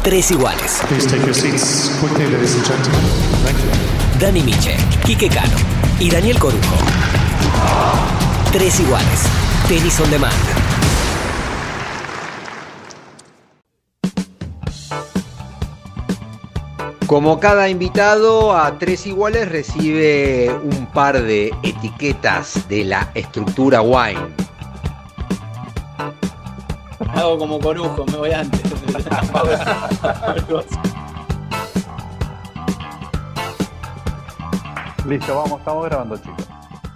Tres iguales. Please take your seats quickly, ladies and gentlemen. Thank you. Dani Miche, Quique Cano y Daniel Corujo. Tres iguales. Tenis on Demand. Como cada invitado a Tres Iguales recibe un par de etiquetas de la estructura Wine. Hago como Corujo, me voy antes. Listo, estamos grabando, chicos.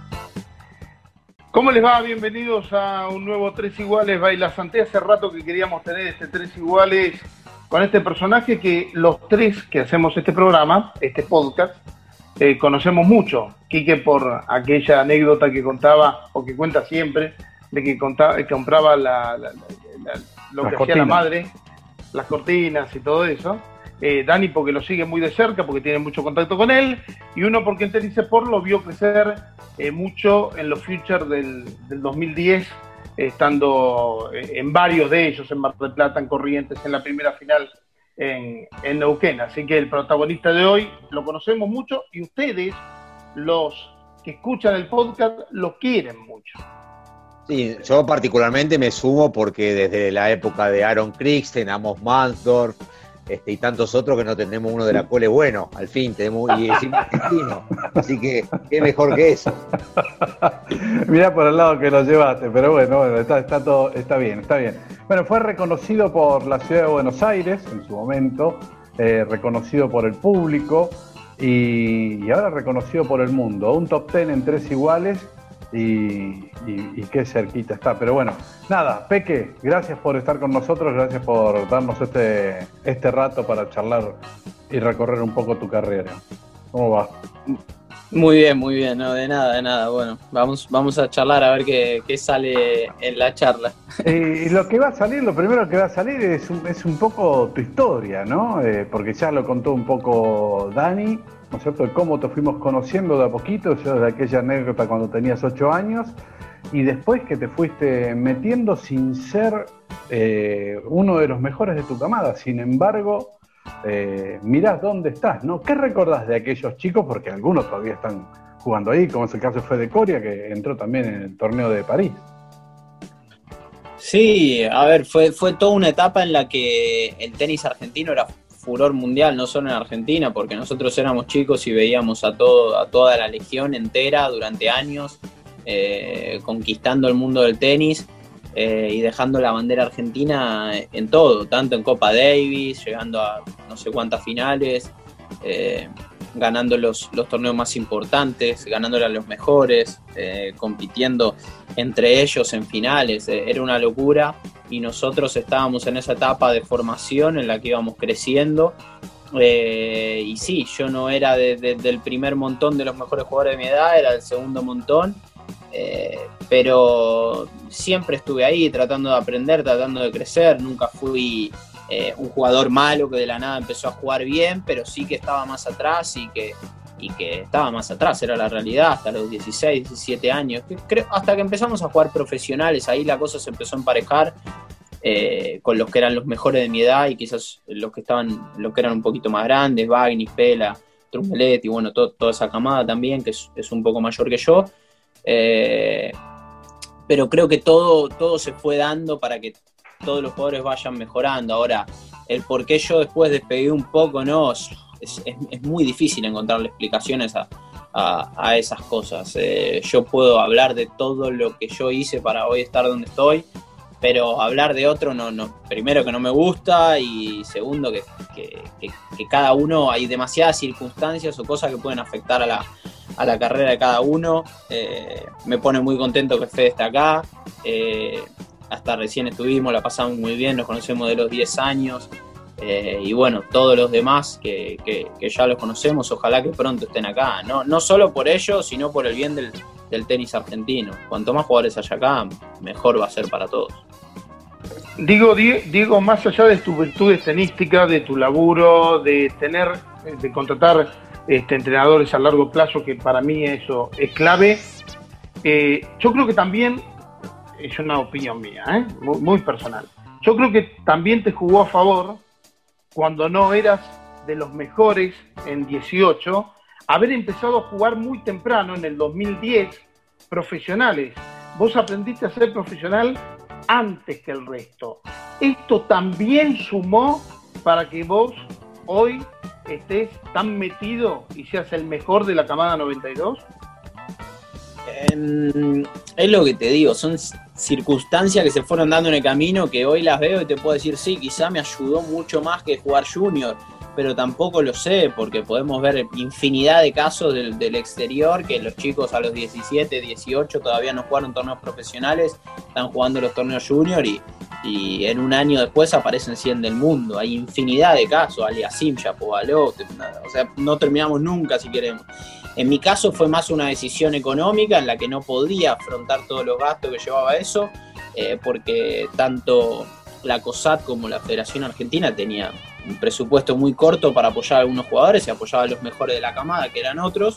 ¿Cómo les va? Bienvenidos a un nuevo Tres Iguales. Baila Santé. Hace rato que queríamos tener este Tres Iguales con este personaje que los tres que hacemos este programa, este podcast, conocemos mucho. Quique por aquella anécdota que contaba, o que cuenta siempre, de que compraba lo que hacía la madre, las cortinas y todo eso. Dani porque lo sigue muy de cerca, porque tiene mucho contacto con él, y uno porque en Tenis Sport lo vio crecer mucho en los Futures del 2010, estando en varios de ellos, en Mar del Plata, en Corrientes, en la primera final en Neuquén. Así que el protagonista de hoy lo conocemos mucho y ustedes, los que escuchan el podcast, lo quieren mucho. Sí, yo particularmente me sumo porque desde la época de Aaron Kriksten, Amos Mansdorf, y tantos otros que no tenemos uno de la cole bueno, al fin tenemos y decimos argentino, así que qué mejor que eso. Mirá por el lado que lo llevaste, pero bueno, está bien. Bueno, fue reconocido por la ciudad de Buenos Aires en su momento, reconocido por el público y ahora reconocido por el mundo. Un top 10 en Tres Iguales y qué cerquita está. Pero bueno, nada, Peque, gracias por estar con nosotros, gracias por darnos este rato para charlar y recorrer un poco tu carrera. ¿Cómo va? Muy bien, no, de nada. Bueno, vamos a charlar a ver qué sale en la charla. Y lo primero que va a salir es un poco tu historia, ¿no? Porque ya lo contó un poco Dani, ¿no es cierto? De cómo te fuimos conociendo de a poquito, yo desde aquella anécdota cuando tenías 8 años, y después que te fuiste metiendo sin ser uno de los mejores de tu camada. Sin embargo, mirás dónde estás, ¿no? ¿Qué recordás de aquellos chicos? Porque algunos todavía están jugando ahí, como es el caso de Fede Coria, que entró también en el torneo de París. Sí, a ver, fue toda una etapa en la que el tenis argentino era furor mundial, no solo en Argentina, porque nosotros éramos chicos y veíamos a toda la legión entera durante años conquistando el mundo del tenis y dejando la bandera argentina en todo, tanto en Copa Davis, llegando a no sé cuántas finales, ganando los torneos más importantes, ganándole a los mejores, compitiendo entre ellos en finales. Era una locura y nosotros estábamos en esa etapa de formación en la que íbamos creciendo, y sí, yo no era del primer montón de los mejores jugadores de mi edad, era del segundo montón, pero siempre estuve ahí tratando de aprender, tratando de crecer. Nunca fui un jugador malo que de la nada empezó a jugar bien, pero sí que estaba más atrás y que estaba más atrás, era la realidad, hasta los 16, 17 años, hasta que empezamos a jugar profesionales. Ahí la cosa se empezó a emparejar con los que eran los mejores de mi edad y quizás los que eran un poquito más grandes, Bagnis, Pela, Trumbelet y bueno, toda esa camada también, que es un poco mayor que yo. Pero creo que todo se fue dando para que todos los jugadores vayan mejorando. Ahora, el por qué yo después despegué un poco, no, es muy difícil encontrarle explicaciones a esas cosas. Yo puedo hablar de todo lo que yo hice para hoy estar donde estoy, pero hablar de otro no, primero que no me gusta, y segundo que cada uno, hay demasiadas circunstancias o cosas que pueden afectar a la carrera de cada uno. Me pone muy contento que Fede esté acá. Hasta recién estuvimos, la pasamos muy bien, nos conocemos de los 10 años. Y bueno, todos los demás que ya los conocemos, ojalá que pronto estén acá. No solo por ellos, sino por el bien del tenis argentino. Cuanto más jugadores haya acá, mejor va a ser para todos. Diego, más allá de tus virtudes tenísticas, de tu laburo, de contratar entrenadores a largo plazo, que para mí eso es clave, yo creo que también, es una opinión mía, muy, muy personal, yo creo que también te jugó a favor cuando no eras de los mejores en 18, haber empezado a jugar muy temprano, en el 2010, profesionales. Vos aprendiste a ser profesional antes que el resto. ¿Esto también sumó para que vos hoy estés tan metido y seas el mejor de la camada 92? Es lo que te digo, son circunstancias que se fueron dando en el camino que hoy las veo y te puedo decir, sí, quizá me ayudó mucho más que jugar junior, pero tampoco lo sé, porque podemos ver infinidad de casos del exterior, que los chicos a los 17, 18 todavía no jugaron torneos profesionales, están jugando los torneos junior y en un año después aparecen 100 del mundo. Hay infinidad de casos, Aliasim, Shapovalov, o sea, no terminamos nunca si queremos. En mi caso fue más una decisión económica en la que no podía afrontar todos los gastos que llevaba eso, porque tanto la COSAT como la Federación Argentina tenía un presupuesto muy corto para apoyar a algunos jugadores y apoyaba a los mejores de la camada, que eran otros,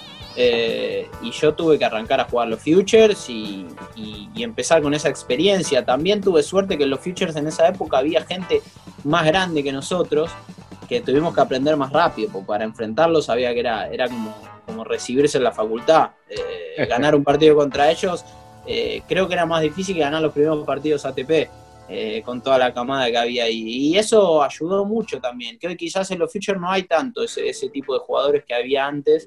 y yo tuve que arrancar a jugar los Futures y empezar con esa experiencia. También tuve suerte que en los Futures en esa época había gente más grande que nosotros, que tuvimos que aprender más rápido, porque para enfrentarlos sabía que era como recibirse en la facultad. Ganar un partido contra ellos, creo que era más difícil que ganar los primeros partidos ATP, con toda la camada que había ahí. Y eso ayudó mucho también, que hoy quizás en los Futures no hay tanto ese tipo de jugadores que había antes.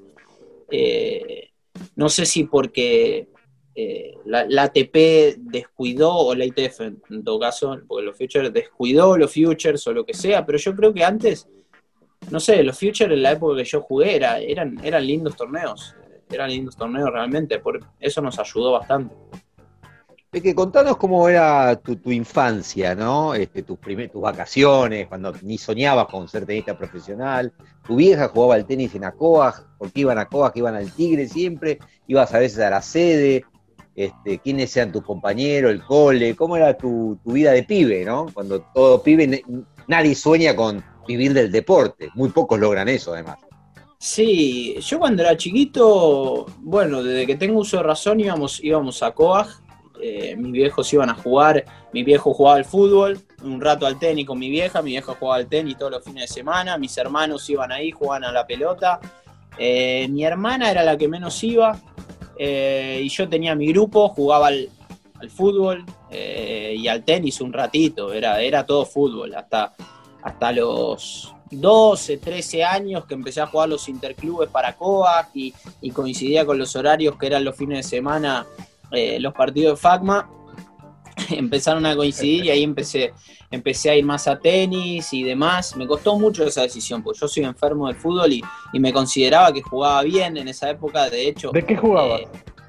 No sé si porque la ATP descuidó, o la ITF en todo caso, porque los Futures descuidó los Futures o lo que sea, pero yo creo que antes, no sé, los Futures en la época que yo jugué eran lindos torneos realmente, por eso nos ayudó bastante. Peque, contanos cómo era tu infancia, ¿no? Tus vacaciones, cuando ni soñabas con ser tenista profesional. Tu vieja jugaba al tenis en Acoag, porque iban a Acoag, iban al Tigre siempre, ibas a veces a la sede, quiénes eran tus compañeros, el cole, cómo era tu vida de pibe, ¿no? Cuando todo pibe, nadie sueña con vivir del deporte, muy pocos logran eso además. Sí, yo cuando era chiquito, bueno, desde que tengo uso de razón íbamos a Acoag. Mis viejos iban a jugar, mi viejo jugaba al fútbol, un rato al tenis con mi vieja jugaba al tenis todos los fines de semana, mis hermanos iban ahí, jugaban a la pelota, mi hermana era la que menos iba, y yo tenía mi grupo, jugaba al fútbol y al tenis un ratito, era todo fútbol, hasta los 12, 13 años que empecé a jugar los interclubes para Acoag y coincidía con los horarios que eran los fines de semana. Los partidos de FACMA empezaron a coincidir y ahí empecé a ir más a tenis y demás. Me costó mucho esa decisión, porque yo soy enfermo del fútbol y me consideraba que jugaba bien en esa época. De hecho, ¿de qué jugabas?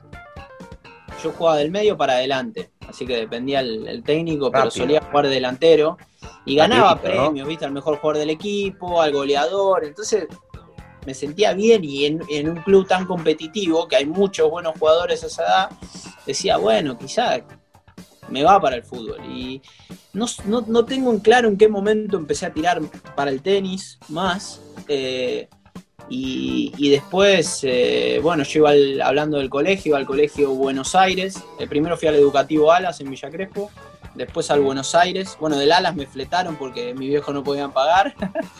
Yo jugaba del medio para adelante, así que dependía el técnico, pero Rápido. solía jugar de delantero y ganaba Rapidito, ¿no? premios, ¿viste? Al mejor jugador del equipo, al goleador. Entonces me sentía bien, y en un club tan competitivo, que hay muchos buenos jugadores a esa edad, decía, bueno, quizás me va para el fútbol. Y no tengo en claro en qué momento empecé a tirar para el tenis más. Y después, bueno, yo hablando del colegio, iba al colegio Buenos Aires. Primero fui al educativo Alas en Villa Crespo, después al Buenos Aires. Bueno, del Alas me fletaron porque mis viejos no podían pagar.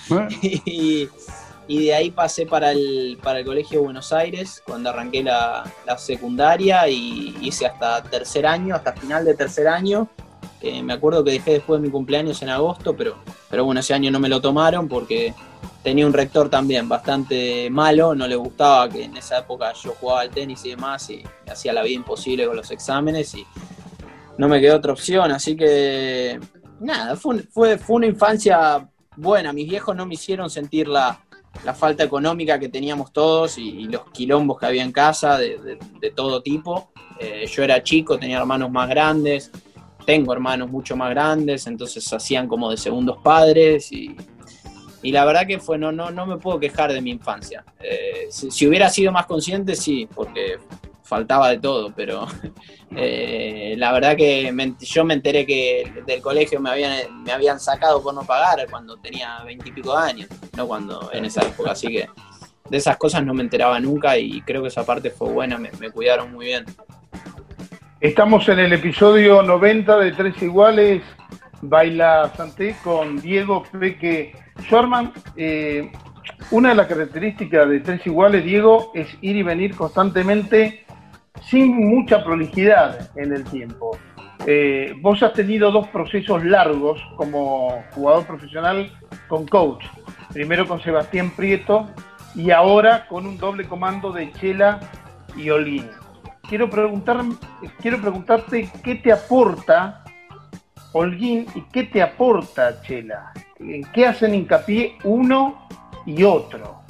Y de ahí pasé para el colegio Buenos Aires cuando arranqué la secundaria, y hice hasta tercer año, hasta final de tercer año. Me acuerdo que dejé después de mi cumpleaños en agosto, pero bueno, ese año no me lo tomaron porque tenía un rector también bastante malo, no le gustaba que en esa época yo jugaba al tenis y demás, y me hacía la vida imposible con los exámenes y no me quedó otra opción. Así que nada, fue una infancia buena. Mis viejos no me hicieron sentir la falta económica que teníamos todos y los quilombos que había en casa de todo tipo. Yo era chico, tenía hermanos más grandes, tengo hermanos mucho más grandes, entonces hacían como de segundos padres y la verdad que no me puedo quejar de mi infancia. Si hubiera sido más consciente, sí, porque faltaba de todo, pero la verdad que yo me enteré que del colegio me habían sacado por no pagar cuando tenía 20 y pico de años, no cuando en esa época, así que de esas cosas no me enteraba nunca y creo que esa parte fue buena, me cuidaron muy bien. Estamos en el episodio 90 de Tres Iguales, Baila Santé, con Diego Peque Schwarman, una de las características de Tres Iguales, Diego, es ir y venir constantemente sin mucha prolijidad en el tiempo. Vos has tenido 2 procesos largos como jugador profesional con coach. Primero con Sebastián Prieto y ahora con un doble comando de Chela y Holguín. Quiero preguntarte qué te aporta Holguín y qué te aporta Chela. ¿En qué hacen hincapié uno y otro?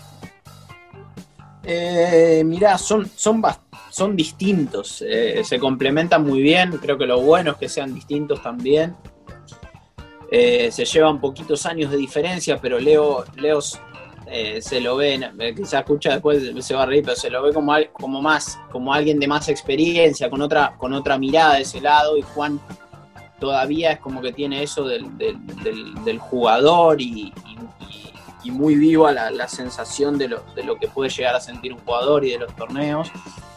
Mirá, son distintos, se complementan muy bien, creo que lo bueno es que sean distintos también. Se llevan poquitos años de diferencia, pero Leo se lo ve, quizás escucha después se va a reír, pero se lo ve como alguien de más experiencia, con otra mirada de ese lado, y Juan todavía es como que tiene eso del jugador y muy viva la sensación de lo que puede llegar a sentir un jugador y de los torneos.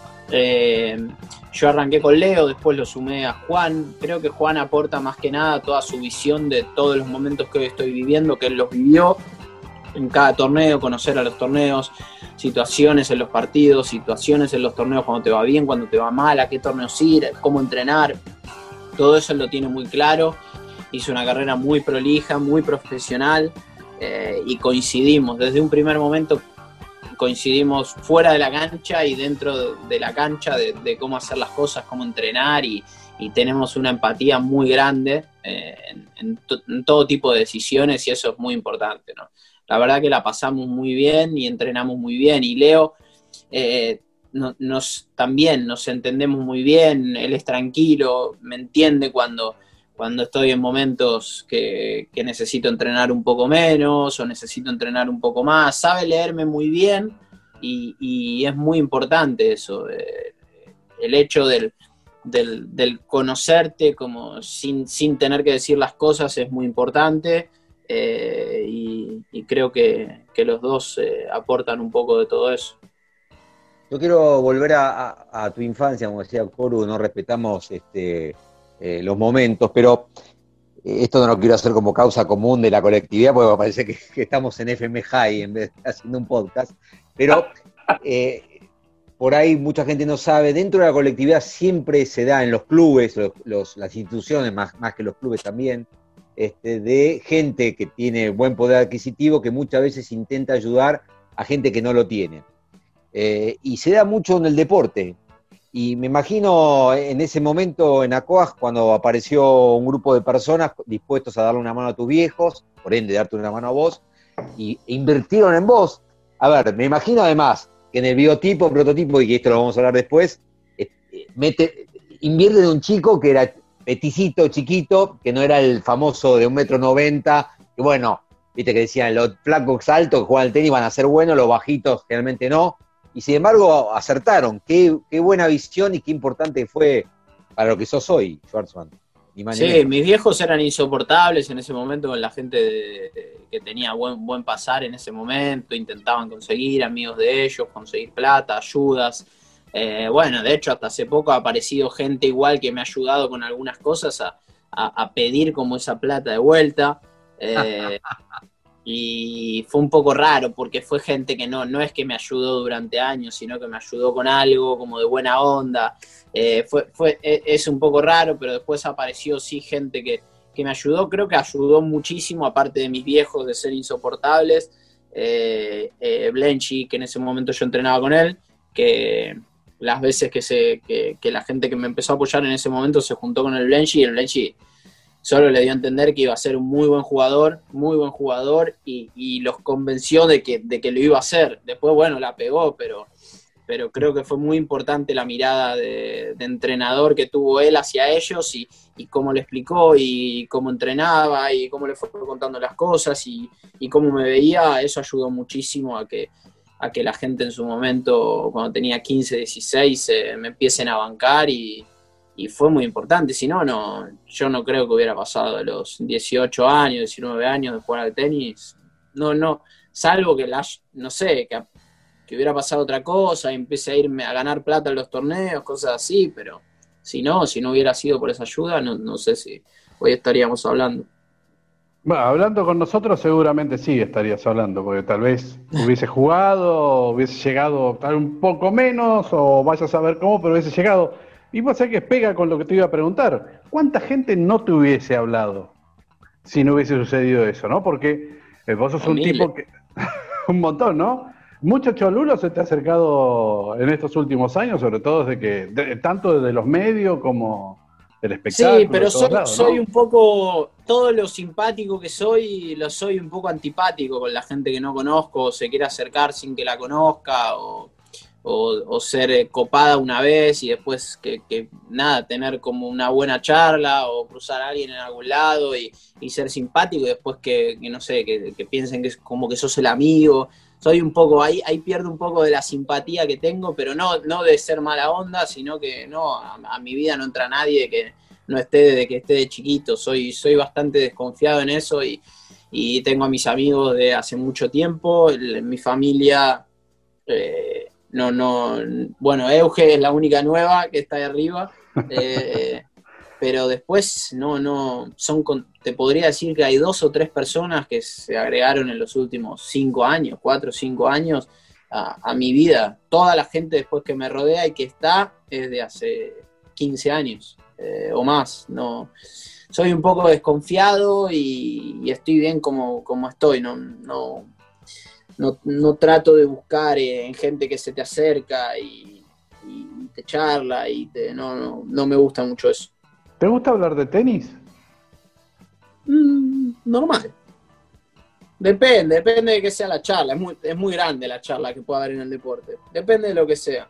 Yo arranqué con Leo, después lo sumé a Juan. Creo que Juan aporta más que nada toda su visión de todos los momentos que hoy estoy viviendo, que él los vivió en cada torneo, conocer a los torneos, situaciones en los partidos, situaciones en los torneos cuando te va bien, cuando te va mal, a qué torneos ir, cómo entrenar. Todo eso él lo tiene muy claro. Hizo una carrera muy prolija, muy profesional, y coincidimos desde un primer momento. Coincidimos fuera de la cancha y dentro de la cancha de cómo hacer las cosas, cómo entrenar, y tenemos una empatía muy grande en todo tipo de decisiones, y eso es muy importante, ¿no? La verdad que la pasamos muy bien y entrenamos muy bien, y Leo también nos entendemos muy bien. Él es tranquilo, me entiende cuando estoy en momentos que necesito entrenar un poco menos o necesito entrenar un poco más. Sabe leerme muy bien y es muy importante eso. El hecho del conocerte como sin tener que decir las cosas es muy importante, y creo que los dos aportan un poco de todo eso. Yo quiero volver a tu infancia, como decía Coru, no respetamos los momentos, pero esto no lo quiero hacer como causa común de la colectividad, porque me parece que estamos en FM High en vez de haciendo un podcast, pero por ahí mucha gente no sabe, dentro de la colectividad siempre se da en los clubes, las instituciones, más que los clubes también, de gente que tiene buen poder adquisitivo, que muchas veces intenta ayudar a gente que no lo tiene. Y se da mucho en el deporte. Y me imagino en ese momento en ACOAG, cuando apareció un grupo de personas dispuestos a darle una mano a tus viejos, por ende darte una mano a vos, e invirtieron en vos. A ver, me imagino además que en el prototipo, y que esto lo vamos a hablar después, invierte en un chico que era peticito, chiquito, que no era el famoso de 1,90 m, que bueno, viste que decían, los flacos altos que juegan al tenis van a ser buenos, los bajitos generalmente no. Y sin embargo acertaron. Qué buena visión y qué importante fue para lo que sos hoy, Schwartzman. Sí, mis viejos eran insoportables en ese momento con la gente que tenía buen pasar en ese momento. Intentaban conseguir amigos de ellos, conseguir plata, ayudas. Bueno, de hecho hasta hace poco ha aparecido gente igual que me ha ayudado con algunas cosas a pedir como esa plata de vuelta. Y fue un poco raro porque fue gente que no es que me ayudó durante años, sino que me ayudó con algo como de buena onda. Es un poco raro, pero después apareció sí gente que me ayudó. Creo que ayudó muchísimo, aparte de mis viejos de ser insoportables. Blenchy, que en ese momento yo entrenaba con él, que las veces que la gente que me empezó a apoyar en ese momento se juntó con el Blenchy, y el Blenchy solo le dio a entender que iba a ser un muy buen jugador, y los convenció de que lo iba a hacer. Después, bueno, la pegó, pero creo que fue muy importante la mirada de entrenador que tuvo él hacia ellos, y cómo le explicó, y cómo entrenaba, y cómo le fue contando las cosas, y cómo me veía. Eso ayudó muchísimo a que la gente en su momento, cuando tenía 15, 16, me empiecen a bancar, y fue muy importante. Si no, yo no creo que hubiera pasado a los 18 años, 19 años de jugar al tenis. No, salvo que no sé, que hubiera pasado otra cosa y empecé a irme a ganar plata en los torneos, cosas así, pero si no hubiera sido por esa ayuda, no sé si hoy estaríamos hablando. Bueno, hablando con nosotros seguramente sí estarías hablando, porque tal vez hubiese jugado, hubiese llegado tal un poco menos, o vaya a saber cómo, pero hubiese llegado. Y vos sabés que pega con lo que te iba a preguntar. ¿Cuánta gente no te hubiese hablado si no hubiese sucedido eso, no? Porque vos sos un Miles. tipo que... un montón, ¿no? Mucho cholulo se te ha acercado en estos últimos años, sobre todo tanto desde los medios como del espectáculo. Sí, pero de todos lados, soy ¿no? un poco, todo lo simpático que soy, lo soy un poco antipático con la gente que no conozco, o se quiere acercar sin que la conozca, o ser copada una vez y después que nada, tener como una buena charla, o cruzar a alguien en algún lado y ser simpático, y después que no sé, que piensen que es como que sos el amigo. Soy un poco, ahí pierdo un poco de la simpatía que tengo, pero no de ser mala onda, sino que no, a mi vida no entra nadie que no esté desde que esté de chiquito. Soy bastante desconfiado en eso y tengo a mis amigos de hace mucho tiempo. Mi familia, bueno, Euge es la única nueva que está ahí arriba, pero después te podría decir que hay 2 o 3 personas que se agregaron en los últimos 5 años, 4 o 5 años a mi vida. Toda la gente después que me rodea y que está es de hace 15 años o más. No, soy un poco desconfiado y estoy bien como estoy. No trato de buscar en gente que se te acerca y te charla no me gusta mucho eso. ¿Te gusta hablar de tenis? Normal. Depende de que sea la charla. Es muy grande la charla que pueda haber en el deporte. Depende de lo que sea.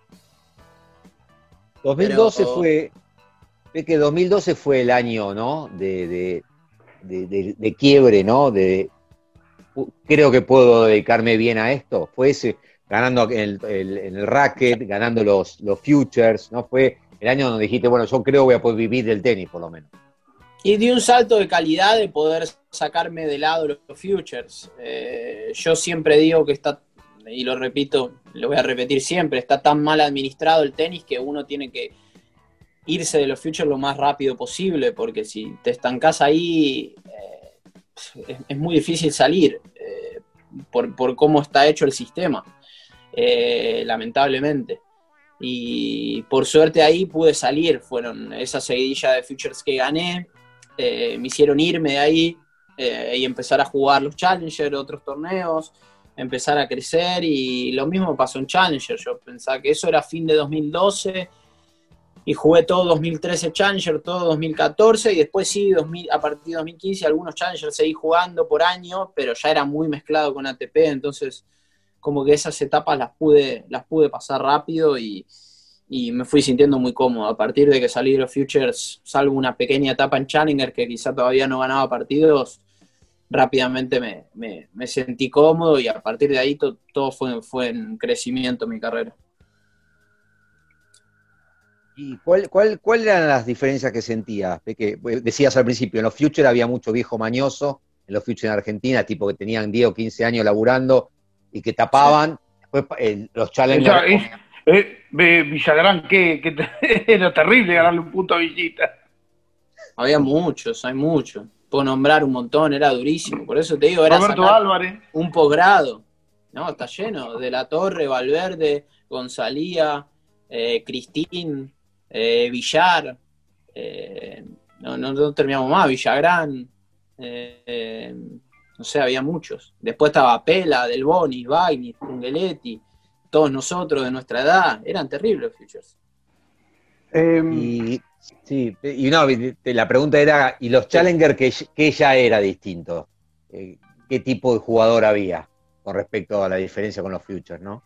2012 Pero- fue, ve que 2012 fue el año, ¿no? De quiebre, ¿no? Creo que puedo dedicarme bien a esto. Fue ese, ganando en el racket, ganando los futures, ¿no? Fue el año donde dijiste, bueno, yo creo que voy a poder vivir del tenis, por lo menos. Y di un salto de calidad de poder sacarme de lado los futures. Yo siempre digo que está, y lo repito, lo voy a repetir siempre, está tan mal administrado el tenis que uno tiene que irse de los futures lo más rápido posible, porque si te estancás ahí, es muy difícil salir por cómo está hecho el sistema, lamentablemente. Y por suerte ahí pude salir, fueron esa seguidilla de futures que gané, me hicieron irme de ahí y empezar a jugar los Challenger, otros torneos, empezar a crecer, y lo mismo pasó en Challenger. Yo pensaba que eso era fin de 2012 y jugué todo 2013 Challenger, todo 2014 y después sí, a partir de 2015 algunos Challenger seguí jugando por año, pero ya era muy mezclado con ATP, entonces como que esas etapas las pude pasar rápido y me fui sintiendo muy cómodo. A partir de que salí de los Futures, salvo una pequeña etapa en Challenger que quizá todavía no ganaba partidos, rápidamente me sentí cómodo y a partir de ahí todo fue en crecimiento mi carrera. ¿Y cuál eran las diferencias que sentías? Que decías al principio, en los futures había mucho viejo mañoso, en los futures en Argentina, tipo que tenían 10 o 15 años laburando y que tapaban. Sí. Después los challengers. Villagrán, era terrible ganarle un punto a Villita. Hay muchos. Puedo nombrar un montón, era durísimo. Por eso te digo, era Roberto Álvarez. Un posgrado. No, está lleno. De la Torre, Valverde, Gonzalía, Cristín, Villar. No terminamos más. Villagrán. No sé, había muchos. Después estaba Pela, Del Boni, Bagni, Pungueletti. Todos nosotros de nuestra edad. Eran terribles los futures. La pregunta era, ¿y los Challenger que ya era distinto? ¿Qué tipo de jugador había con respecto a la diferencia con los futures, no?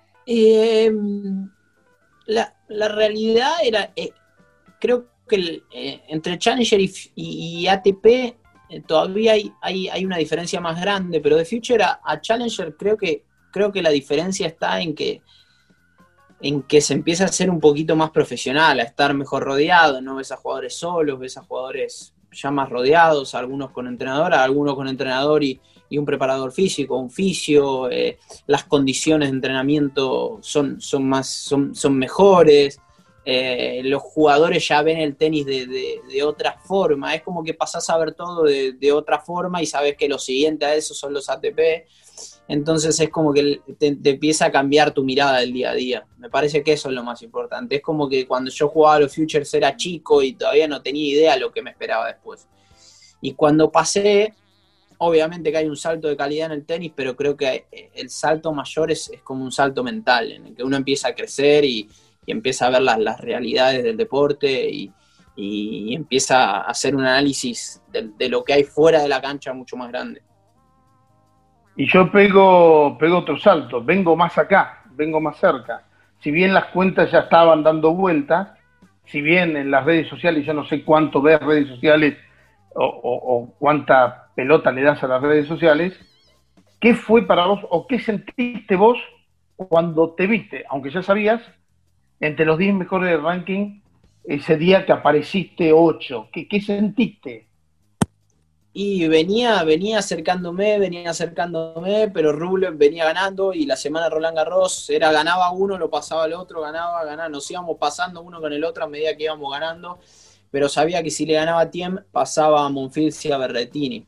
La realidad era, creo que entre Challenger y ATP todavía hay una diferencia más grande, pero de future a Challenger creo que la diferencia está en que se empieza a ser un poquito más profesional, a estar mejor rodeado, no ves a jugadores solos, ves a jugadores ya más rodeados, algunos con entrenador y un preparador físico, un fisio, las condiciones de entrenamiento son mejores, los jugadores ya ven el tenis de otra forma, es como que pasás a ver todo de otra forma y sabes que lo siguiente a eso son los ATP, entonces es como que te empieza a cambiar tu mirada del día a día. Me parece que eso es lo más importante. Es como que cuando yo jugaba a los Futures era chico y todavía no tenía idea de lo que me esperaba después. Y cuando pasé, obviamente que hay un salto de calidad en el tenis, pero creo que el salto mayor es como un salto mental, en el que uno empieza a crecer y empieza a ver las realidades del deporte y empieza a hacer un análisis de lo que hay fuera de la cancha mucho más grande. Y yo pego otro salto, vengo más acá, vengo más cerca. Si bien las cuentas ya estaban dando vueltas, si bien en las redes sociales, yo no sé cuánto ves redes sociales o cuánta pelota le das a las redes sociales, ¿qué fue para vos o qué sentiste vos cuando te viste, aunque ya sabías, entre los 10 mejores del ranking, ese día que apareciste 8? ¿Qué sentiste? Y venía acercándome, pero Rublev venía ganando y la semana de Roland Garros ganaba uno, lo pasaba al otro, ganaba, nos íbamos pasando uno con el otro a medida que íbamos ganando, pero sabía que si le ganaba a Thiem pasaba a Monfils y a Berrettini.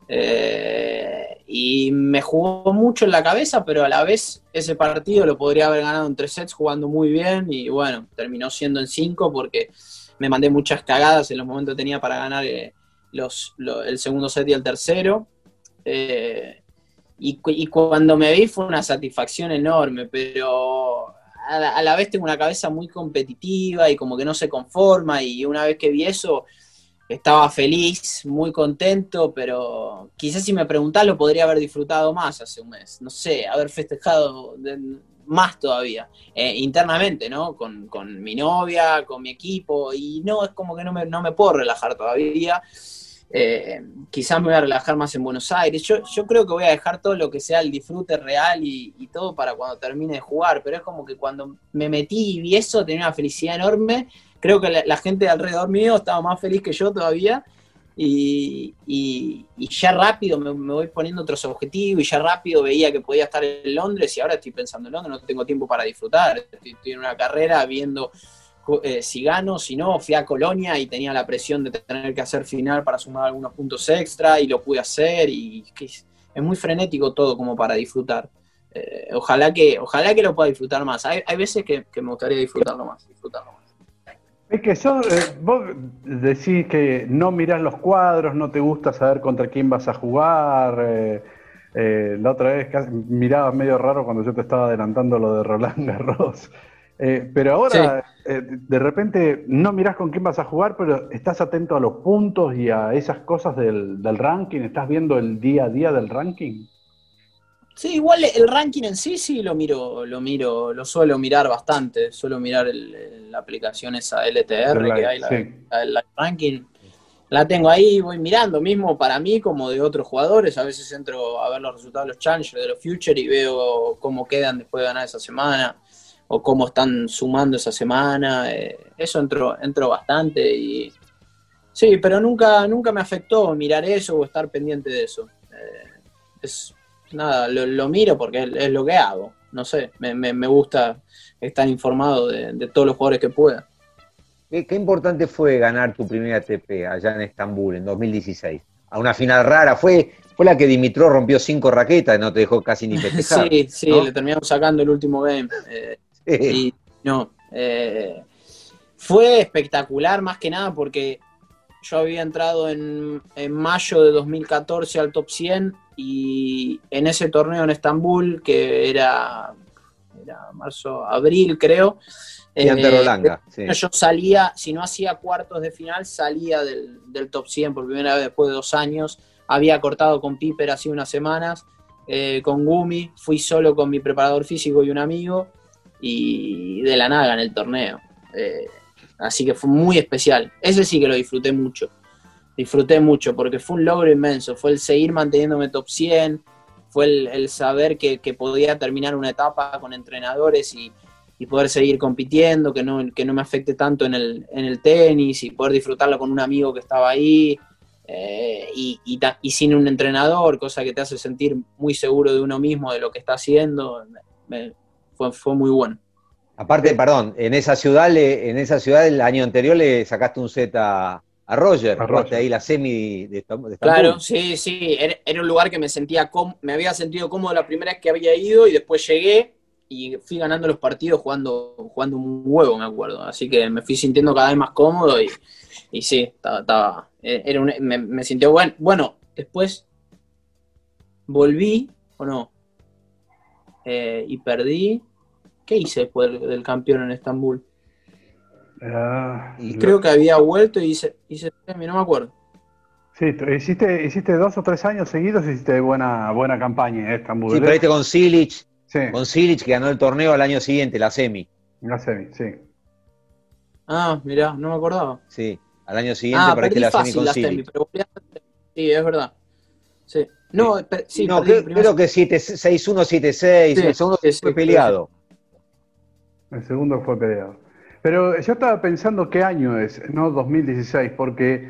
Y me jugó mucho en la cabeza, pero a la vez ese partido lo podría haber ganado en 3 sets jugando muy bien y bueno, terminó siendo en 5 porque me mandé muchas cagadas en los momentos que tenía para ganar el segundo set y el tercero, y cuando me vi fue una satisfacción enorme, pero a la vez tengo una cabeza muy competitiva y como que no se conforma, y una vez que vi eso estaba feliz, muy contento, pero quizás si me preguntás lo podría haber disfrutado más hace un mes, no sé, haber festejado más todavía, internamente, ¿no? Con mi novia, con mi equipo, y no, es como que no me puedo relajar todavía. Quizás me voy a relajar más en Buenos Aires. Yo creo que voy a dejar todo lo que sea el disfrute real y todo para cuando termine de jugar, pero es como que cuando me metí y vi eso tenía una felicidad enorme. Creo que la gente de alrededor mío estaba más feliz que yo todavía y ya rápido me voy poniendo otros objetivos y ya rápido veía que podía estar en Londres y ahora estoy pensando en Londres, no tengo tiempo para disfrutar, estoy en una carrera viendo si gano, si no, fui a Colonia y tenía la presión de tener que hacer final para sumar algunos puntos extra y lo pude hacer y es muy frenético todo como para disfrutar. Ojalá que lo pueda disfrutar más. Hay veces que me gustaría disfrutarlo más. Es que vos decís que no mirás los cuadros, no te gusta saber contra quién vas a jugar. La otra vez mirabas medio raro cuando yo te estaba adelantando lo de Roland Garros. Pero ahora, sí. De repente, no mirás con quién vas a jugar, pero estás atento a los puntos y a esas cosas del ranking. ¿Estás viendo el día a día del ranking? Sí, igual el ranking en sí lo miro, lo suelo mirar bastante. Suelo mirar la aplicación esa LTR que hay, la ranking. La tengo ahí, voy mirando, mismo para mí como de otros jugadores. A veces entro a ver los resultados de los Challengers, de los Future y veo cómo quedan después de ganar esa semana o cómo están sumando esa semana. Eso entro bastante y sí, pero nunca me afectó mirar eso o estar pendiente de eso. Nada, lo miro porque es lo que hago. No sé, me gusta estar informado de todos los jugadores que pueda. ¿Qué importante fue ganar tu primera ATP allá en Estambul en 2016? A una final rara, fue la que Dimitrov rompió 5 raquetas y no te dejó casi ni festejar. Sí, ¿no? Le terminamos sacando el último game. Y no, fue espectacular más que nada porque yo había entrado en mayo de 2014 al top 100 y en ese torneo en Estambul, que era abril creo, y ante Rolanga, sí. Yo salía, si no hacía cuartos de final, salía del top 100 por primera vez después de 2 años. Había cortado con Piper hace unas semanas, con Gumi, fui solo con mi preparador físico y un amigo, y de la nada gané el torneo. Así que fue muy especial. Ese sí que lo disfruté mucho porque fue un logro inmenso, fue el seguir manteniéndome top 100, fue el saber que podía terminar una etapa con entrenadores y poder seguir compitiendo, que no me afecte tanto en el tenis y poder disfrutarlo con un amigo que estaba ahí y sin un entrenador, cosa que te hace sentir muy seguro de uno mismo, de lo que está haciendo. Fue muy bueno. Aparte, perdón, en esa ciudad el año anterior le sacaste un set a Roger, jugaste ahí la semi de Estambul. Claro, sí, era un lugar que me había sentido cómodo la primera vez que había ido y después llegué y fui ganando los partidos jugando un huevo, me acuerdo. Así que me fui sintiendo cada vez más cómodo y sí, me sintió bueno. Bueno, después volví, ¿o no? Y perdí. ¿Qué hice después del campeón en Estambul? Creo que había vuelto y hice semi, no me acuerdo. Sí, hiciste 2 o 3 años seguidos, hiciste buena campaña en Estambul. Sí, perdiste con Silic, sí. Con Silic que ganó el torneo al año siguiente, la semi. La semi, sí. Ah, mirá, no me acordaba. Sí, al año siguiente perdiste la semi con Silic. Sí, es verdad. Sí. No, sí, no creo que 6-1, 7-6, sí, el segundo fue peleado. El segundo fue peleado. Pero yo estaba pensando qué año es, ¿no? 2016, porque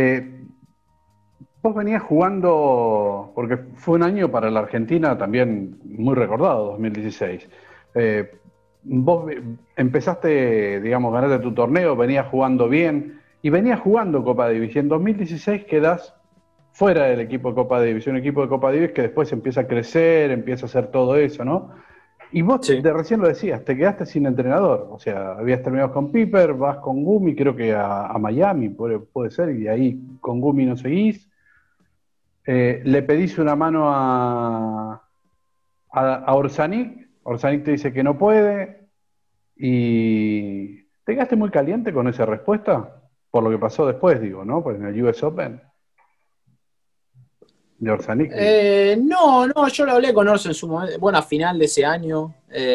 vos venías jugando, porque fue un año para la Argentina también muy recordado, 2016. Vos empezaste, digamos, ganaste tu torneo, venías jugando bien y venías jugando Copa Davis. Y en 2016 quedás fuera del equipo de Copa Davis, un equipo de Copa Davis que después empieza a crecer, empieza a hacer todo eso, ¿no? Y vos recién lo decías, te quedaste sin entrenador, o sea, habías terminado con Piper, vas con Gumi, creo que a Miami puede ser, y ahí con Gumi no seguís. Le pedís una mano a Orsanic te dice que no puede, y ¿te quedaste muy caliente con esa respuesta? Por lo que pasó después, digo, ¿no? Pues en el US Open. ¿De Orsanic? No, yo lo hablé con Orsa en su momento, bueno, a final de ese año.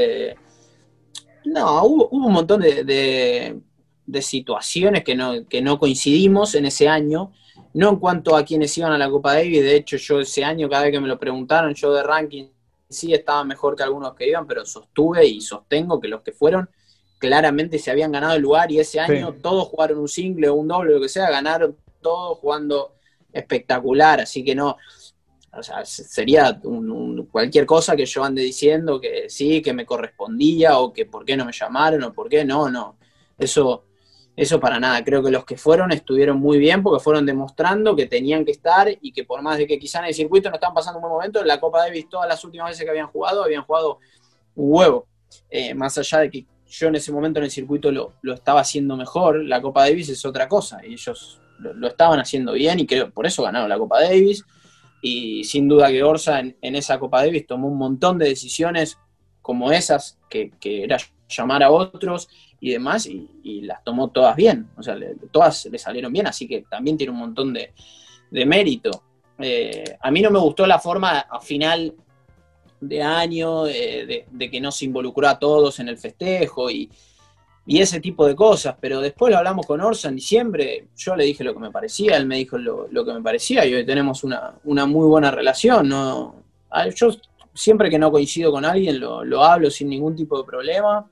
Hubo un montón de situaciones que no coincidimos en ese año, no en cuanto a quienes iban a la Copa Davis. De hecho, yo ese año, cada vez que me lo preguntaron, yo de ranking sí estaba mejor que algunos que iban, pero sostuve y sostengo que los que fueron claramente se habían ganado el lugar, y ese año todos jugaron un single o un doble, lo que sea, ganaron todos jugando espectacular, así que no, o sea, sería cualquier cosa que yo ande diciendo que sí, que me correspondía, o que por qué no me llamaron, o por qué no, eso para nada. Creo que los que fueron estuvieron muy bien, porque fueron demostrando que tenían que estar, y que por más de que quizá en el circuito no estaban pasando un buen momento, en la Copa Davis todas las últimas veces que habían jugado un huevo, más allá de que yo en ese momento en el circuito lo estaba haciendo mejor. La Copa Davis es otra cosa, y ellos lo estaban haciendo bien, y creo por eso ganaron la Copa Davis. Y sin duda que Orsa en esa Copa Davis tomó un montón de decisiones como esas, que era llamar a otros y demás, y las tomó todas bien, o sea, todas le salieron bien, así que también tiene un montón de mérito. A mí no me gustó la forma a final de año de que no se involucró a todos en el festejo y ese tipo de cosas, pero después lo hablamos con Orsa en diciembre, yo le dije lo que me parecía, él me dijo lo que me parecía, y hoy tenemos una muy buena relación, ¿no? Yo siempre que no coincido con alguien lo hablo sin ningún tipo de problema,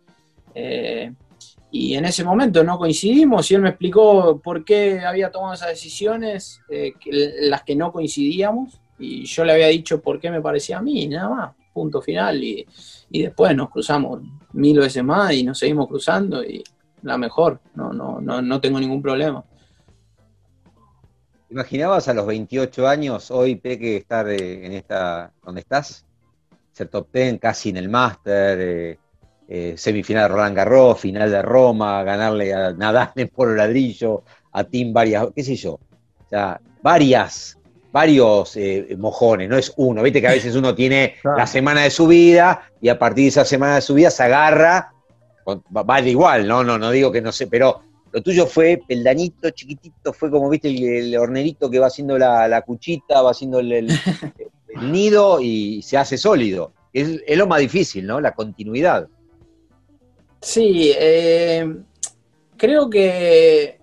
y en ese momento no coincidimos, y él me explicó por qué había tomado esas decisiones, las que no coincidíamos, y yo le había dicho por qué me parecía a mí, nada más, punto final, y después nos cruzamos 1000 veces más y nos seguimos cruzando, y la mejor, no tengo ningún problema. ¿Te imaginabas a los 28 años hoy, Peque, estar en esta donde estás? Ser top 10, casi en el Master, semifinal de Roland Garros, final de Roma, ganarle a Nadal en polo ladrillo, a Tim varias, qué sé yo, o sea, varios mojones, no es uno, viste que a veces uno tiene la semana de su vida, y a partir de esa semana de su vida se agarra, vale igual, no digo que no sé, pero lo tuyo fue peldañito, chiquitito, fue como, viste, el hornerito que va haciendo la cuchita, va haciendo el nido y se hace sólido. Es lo más difícil, ¿no? La continuidad. Sí, creo que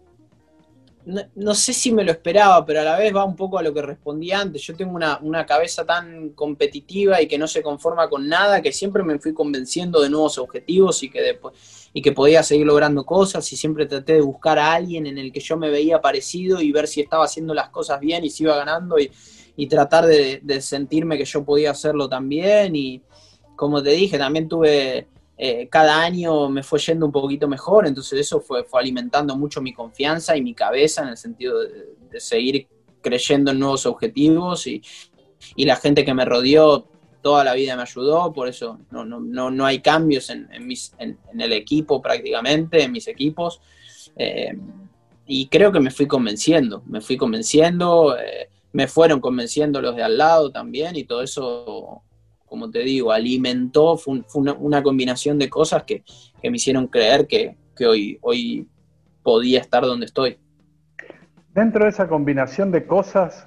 no sé si me lo esperaba, pero a la vez va un poco a lo que respondí antes. Yo tengo una cabeza tan competitiva y que no se conforma con nada, que siempre me fui convenciendo de nuevos objetivos y que podía seguir logrando cosas, y siempre traté de buscar a alguien en el que yo me veía parecido y ver si estaba haciendo las cosas bien y si iba ganando, y tratar de sentirme que yo podía hacerlo también. Y como te dije, también tuve cada año me fue yendo un poquito mejor, entonces eso fue alimentando mucho mi confianza y mi cabeza en el sentido de seguir creyendo en nuevos objetivos y la gente que me rodeó toda la vida me ayudó, por eso no hay cambios en el equipo prácticamente, en mis equipos, y creo que me fui convenciendo, me fueron convenciendo los de al lado también, y todo eso, como te digo, alimentó, fue una combinación de cosas que me hicieron creer que hoy podía estar donde estoy. Dentro de esa combinación de cosas,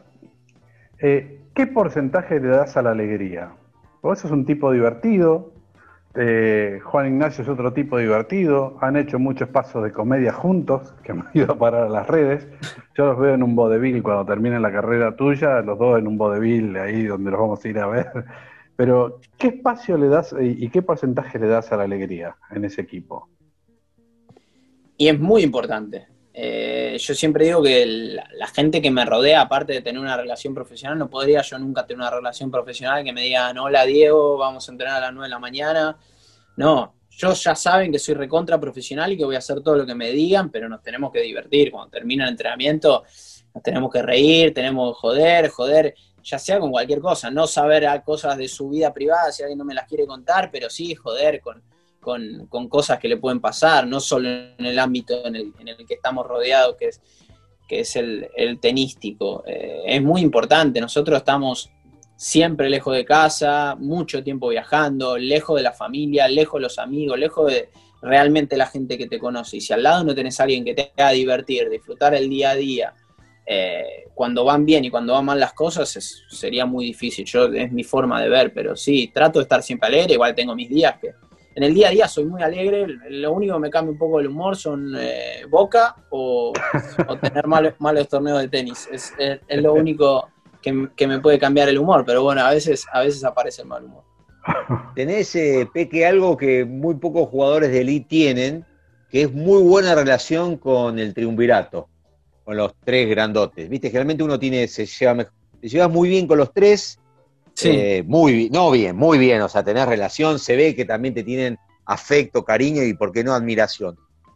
¿qué porcentaje le das a la alegría? Vos sos un tipo divertido, Juan Ignacio es otro tipo divertido, han hecho muchos pasos de comedia juntos, que han ido a parar a las redes. Yo los veo en un vodevil cuando termine la carrera tuya, los dos en un vodevil, ahí donde los vamos a ir a ver. Pero, ¿qué espacio le das y qué porcentaje le das a la alegría en ese equipo? Y es muy importante. Yo siempre digo que la gente que me rodea, aparte de tener una relación profesional, no podría yo nunca tener una relación profesional que me digan, hola Diego, vamos a entrenar a las 9 de la mañana. No, ellos ya saben que soy recontra profesional y que voy a hacer todo lo que me digan, pero nos tenemos que divertir. Cuando termina el entrenamiento, nos tenemos que reír, tenemos que joder, ya sea con cualquier cosa, no saber cosas de su vida privada si alguien no me las quiere contar, pero sí joder con cosas que le pueden pasar, no solo en el ámbito en el que estamos rodeados, que es el tenístico. Es muy importante, nosotros estamos siempre lejos de casa, mucho tiempo viajando, lejos de la familia, lejos de los amigos, lejos de realmente la gente que te conoce. Y si al lado no tenés a alguien que te haga divertir, disfrutar el día a día, cuando van bien y cuando van mal las cosas, sería muy difícil. Es mi forma de ver, pero sí, trato de estar siempre alegre, igual tengo mis días que en el día a día soy muy alegre, lo único que me cambia un poco el humor son Boca o tener malos torneos de tenis. Es lo único que me puede cambiar el humor, pero bueno, a veces aparece el mal humor. Tenés, Peque, algo que muy pocos jugadores de elite tienen, que es muy buena relación con el triunvirato, con los tres grandotes. Viste, generalmente uno se lleva muy bien con los tres. Sí. Muy bien, o sea, tenés relación, se ve que también te tienen afecto, cariño y, por qué no, admiración.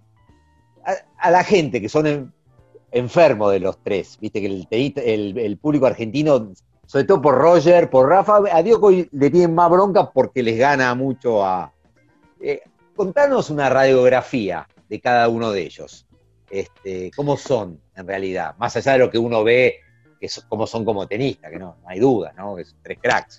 A la gente que son enfermos de los tres, viste que el público argentino, sobre todo por Roger, por Rafa, a Diogo le tienen más bronca porque les gana mucho a... contanos una radiografía de cada uno de ellos, cómo son en realidad, más allá de lo que uno ve, cómo son como tenistas, que no hay duda, ¿no? Que son tres cracks.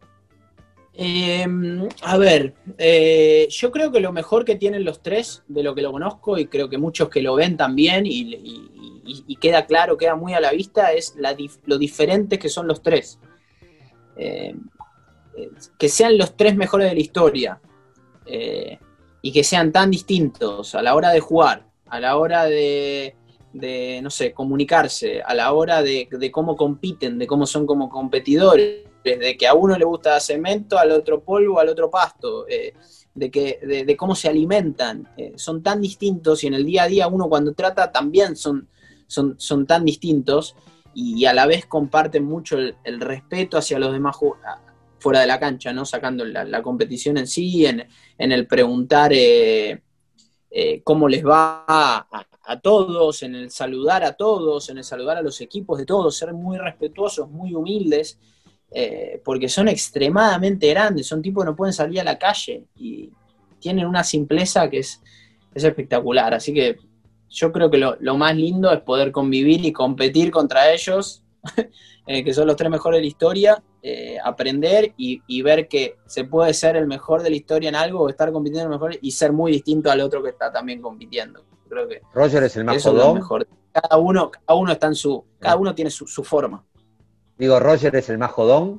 A ver, yo creo que lo mejor que tienen los tres, de lo que lo conozco, y creo que muchos que lo ven también, y queda claro, queda muy a la vista, es lo diferentes que son los tres. Que sean los tres mejores de la historia, y que sean tan distintos a la hora de jugar, a la hora de no sé, comunicarse, a la hora de cómo compiten, de cómo son como competidores, de que a uno le gusta cemento, al otro polvo, al otro pasto, de cómo se alimentan, son tan distintos, y en el día a día uno cuando trata también son tan distintos, y a la vez comparten mucho el respeto hacia los demás fuera de la cancha, ¿no? Sacando la competición en sí, en el preguntar cómo les va a todos, en el saludar a todos, en el saludar a los equipos de todos, ser muy respetuosos, muy humildes, porque son extremadamente grandes, son tipos que no pueden salir a la calle y tienen una simpleza que es espectacular. Así que yo creo que lo más lindo es poder convivir y competir contra ellos, que son los tres mejores de la historia, aprender y ver que se puede ser el mejor de la historia en algo, o estar compitiendo en el mejor y ser muy distinto al otro que está también compitiendo. Creo que Roger es el más eso jodón. Es lo mejor. Cada uno está cada uno tiene su forma. Digo, Roger es el más jodón.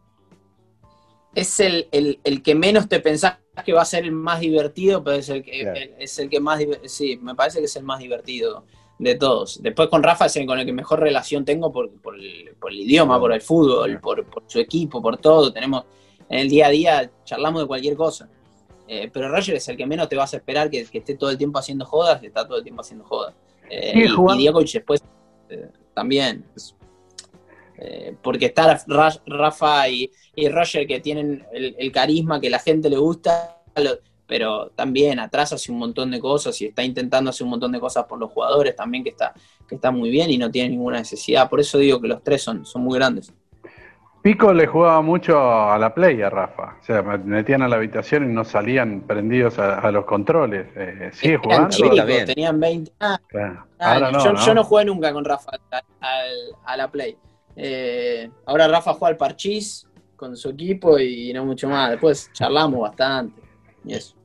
Es el que menos te pensás que va a ser el más divertido, pero es el que, claro, es el que más, sí, me parece que es el más divertido de todos. Después con Rafa es el con el que mejor relación tengo por el idioma, por el fútbol, por su equipo, por todo. Tenemos, en el día a día charlamos de cualquier cosa. Pero Roger es el que menos te vas a esperar que esté todo el tiempo haciendo jodas, que está todo el tiempo haciendo jodas. Y Djokovic después también. Porque está Rafa y Roger, que tienen el carisma que la gente le gusta, pero también atrás hace un montón de cosas y está intentando hacer un montón de cosas por los jugadores también, que está muy bien y no tiene ninguna necesidad. Por eso digo que los tres son muy grandes. Pico le jugaba mucho a la Play a Rafa, o sea, metían a la habitación y no salían prendidos a los controles. ¿Sigue jugando? Chicos, También. tenían 20 años. Claro. Ahora Yo no jugué nunca con Rafa a la Play. Ahora Rafa juega al parchís con su equipo y no mucho más. Después charlamos bastante y eso.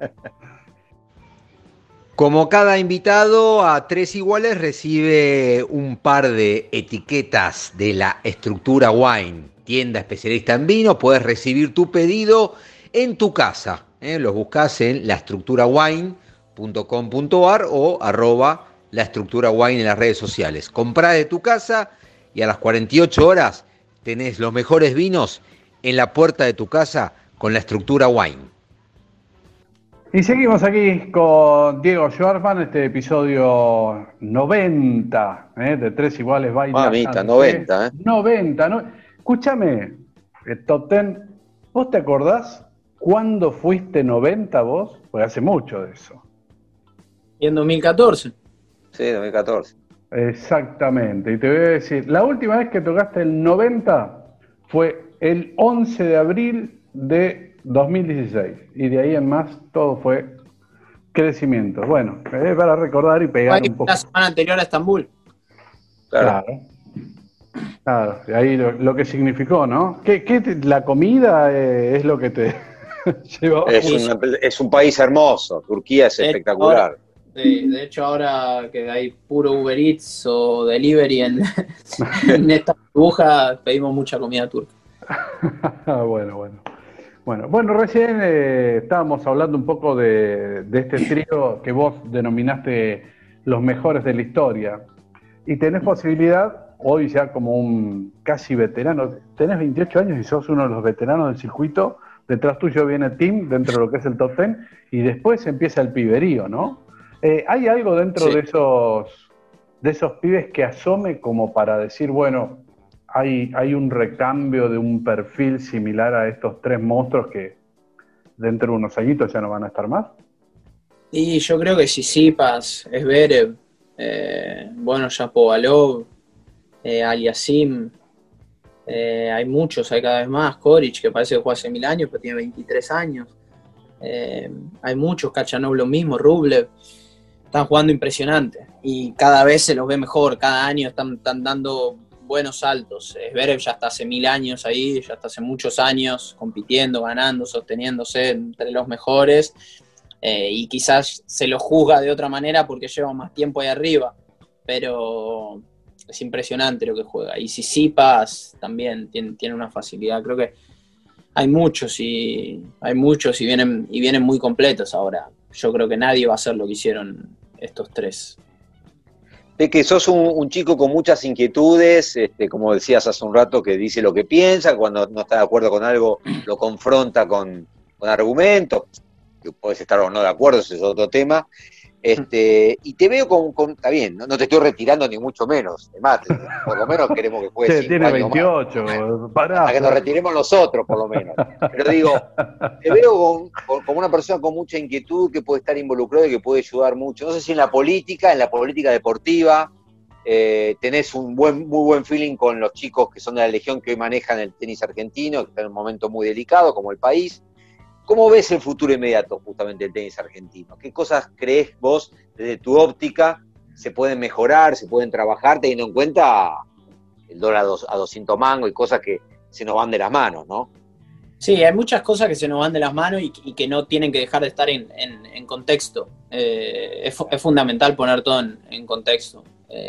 Como cada invitado a Tres Iguales recibe un par de etiquetas de la Estructura Wine, tienda especialista en vino. Puedes recibir tu pedido en tu casa. Los buscas en laestructurawine.com.ar o @laestructurawine en las redes sociales. Comprá de tu casa y a las 48 horas tenés los mejores vinos en la puerta de tu casa con la Estructura Wine. Y seguimos aquí con Diego Schwartzman, este episodio 90 de Tres Iguales Baila. Mamita, 90, 90, ¿no? Escúchame, Top Ten, ¿vos te acordás cuándo fuiste 90 vos? Porque hace mucho de eso. Y en 2014. Sí, 2014. Exactamente, y te voy a decir, la última vez que tocaste el 90 fue el 11 de abril de 2016, y de ahí en más todo fue crecimiento. Bueno, para recordar y pegar un poco. La semana anterior a Estambul. Claro. De ahí lo que significó, ¿no? La comida es lo que te llevó. Es un país hermoso, Turquía es espectacular. De hecho, ahora que hay puro Uber Eats o delivery en esta burbuja, pedimos mucha comida turca. Bueno, recién estábamos hablando un poco de este trío que vos denominaste los mejores de la historia. Y tenés posibilidad, hoy ya como un casi veterano, tenés 28 años y sos uno de los veteranos del circuito. Detrás tuyo viene Tim, dentro de lo que es el Top Ten, y después empieza el piberío, ¿no? ¿Hay algo dentro de esos pibes que asome como para decir, bueno, hay un recambio de un perfil similar a estos tres monstruos que dentro de unos añitos ya no van a estar más? Y yo creo que Tsitsipas, Zverev, Shapovalov, Aliasim, hay muchos, hay cada vez más. Koric, que parece que juega hace 1000 años, pero tiene 23 años. Hay muchos, Kachanov lo mismo, Rublev. Están jugando impresionante y cada vez se los ve mejor, cada año están dando buenos saltos. Zverev ya está hace 1000 años ahí, ya está hace muchos años compitiendo, ganando, sosteniéndose entre los mejores, y quizás se lo juzga de otra manera porque lleva más tiempo ahí arriba, pero es impresionante lo que juega. Y Tsitsipas también tiene una facilidad. Creo que hay muchos y vienen muy completos ahora. Yo creo que nadie va a hacer lo que hicieron estos tres. De que sos un chico con muchas inquietudes, como decías hace un rato, que dice lo que piensa, cuando no está de acuerdo con algo lo confronta con argumentos, que puedes estar o no de acuerdo, ese es otro tema. Y te veo está bien, no te estoy retirando ni mucho menos, además, por lo menos queremos que juegue 5 tiene años 28, más, hasta que nos retiremos nosotros por lo menos. Pero digo, te veo como una persona con mucha inquietud, que puede estar involucrado y que puede ayudar mucho. No sé si en la política deportiva, tenés un muy buen feeling con los chicos que son de la Legión, que hoy manejan el tenis argentino, que está en un momento muy delicado como el país. ¿Cómo ves el futuro inmediato justamente del tenis argentino? ¿Qué cosas crees vos, desde tu óptica, se pueden mejorar, se pueden trabajar, teniendo en cuenta el dólar a 200 mangos y cosas que se nos van de las manos, ¿no? Sí, hay muchas cosas que se nos van de las manos y que no tienen que dejar de estar en contexto. Es fundamental poner todo en contexto.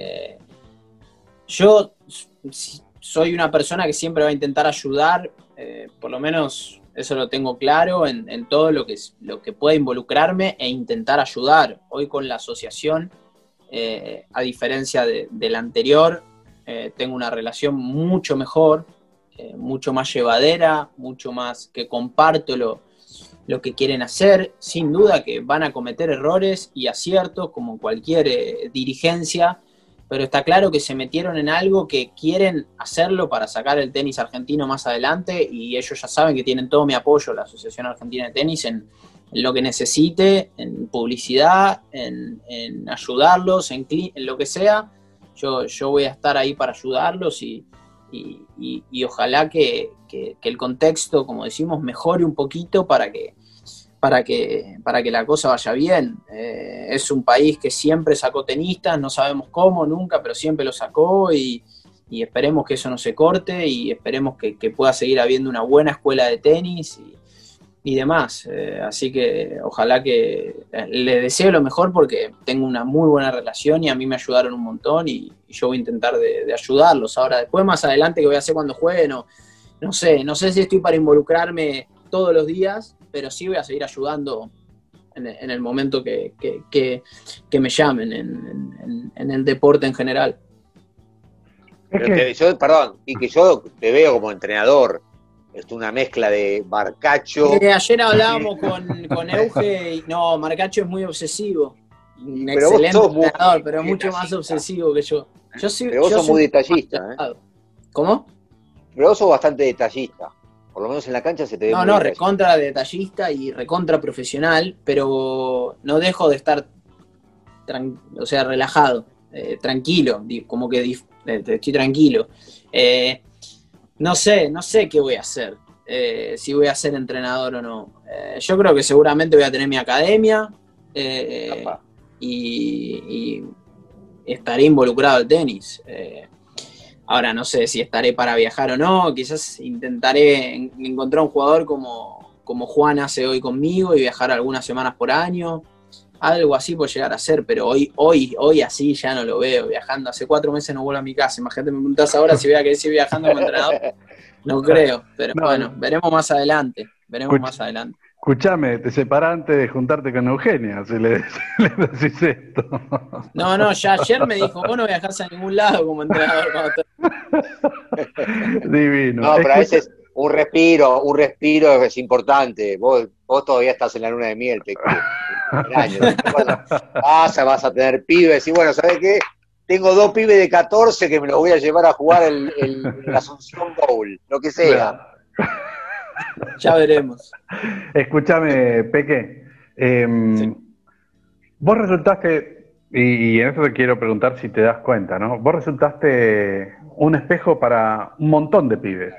Yo soy una persona que siempre va a intentar ayudar, por lo menos eso lo tengo claro, en todo lo que pueda involucrarme e intentar ayudar. Hoy con la asociación, a diferencia de la anterior, tengo una relación mucho mejor, mucho más llevadera, mucho más que comparto lo que quieren hacer. Sin duda que van a cometer errores y aciertos como cualquier dirigencia, pero está claro que se metieron en algo que quieren hacerlo para sacar el tenis argentino más adelante, y ellos ya saben que tienen todo mi apoyo, la Asociación Argentina de Tenis, en lo que necesite, en publicidad, en ayudarlos, en lo que sea, yo voy a estar ahí para ayudarlos y ojalá que el contexto, como decimos, mejore un poquito para que la cosa vaya bien. Es un país que siempre sacó tenistas, no sabemos cómo, nunca, pero siempre lo sacó y esperemos que eso no se corte y esperemos que pueda seguir habiendo una buena escuela de tenis y demás. Así que ojalá que les deseo lo mejor porque tengo una muy buena relación y a mí me ayudaron un montón y yo voy a intentar de ayudarlos. Ahora, después más adelante, ¿qué voy a hacer cuando jueguen? No sé si estoy para involucrarme todos los días, pero sí voy a seguir ayudando en el momento que me llamen en el deporte en general. Yo te veo como entrenador. Es una mezcla de Marcacho. Ayer hablábamos con Euge y no, Marcacho es muy obsesivo. Un pero excelente vos sos entrenador, pero mucho más obsesivo que yo. Pero vos sos muy detallista, ¿eh? ¿Cómo? Pero vos sos bastante detallista. Por lo menos en la cancha se te ve muy detallista. Recontra detallista y recontra profesional, pero no dejo de estar relajado, tranquilo, como que estoy tranquilo. No sé qué voy a hacer, si voy a ser entrenador o no. Yo creo que seguramente voy a tener mi academia y estaré involucrado al tenis. Ahora no sé si estaré para viajar o no, quizás intentaré encontrar un jugador como Juan hace hoy conmigo y viajar algunas semanas por año. Algo así puede llegar a ser, pero hoy así ya no lo veo viajando. Hace 4 meses no vuelvo a mi casa. Imagínate, me preguntás ahora si voy a querer seguir viajando como entrenador. No creo, pero bueno, veremos más adelante. Escuchame, te separás antes de juntarte con Eugenia, si le decís esto. No, ya ayer me dijo, vos no viajás a ningún lado como entrenador. Divino. No, pero a veces un respiro es importante. Vos todavía estás en la luna de miel, vas a tener pibes y bueno, ¿sabés qué? Tengo 2 pibes de 14 que me los voy a llevar a jugar el Asunción Bowl, lo que sea. Ya veremos. Escúchame, Peque. Sí. Vos resultaste, y en eso te quiero preguntar si te das cuenta, ¿no? Vos resultaste un espejo para un montón de pibes.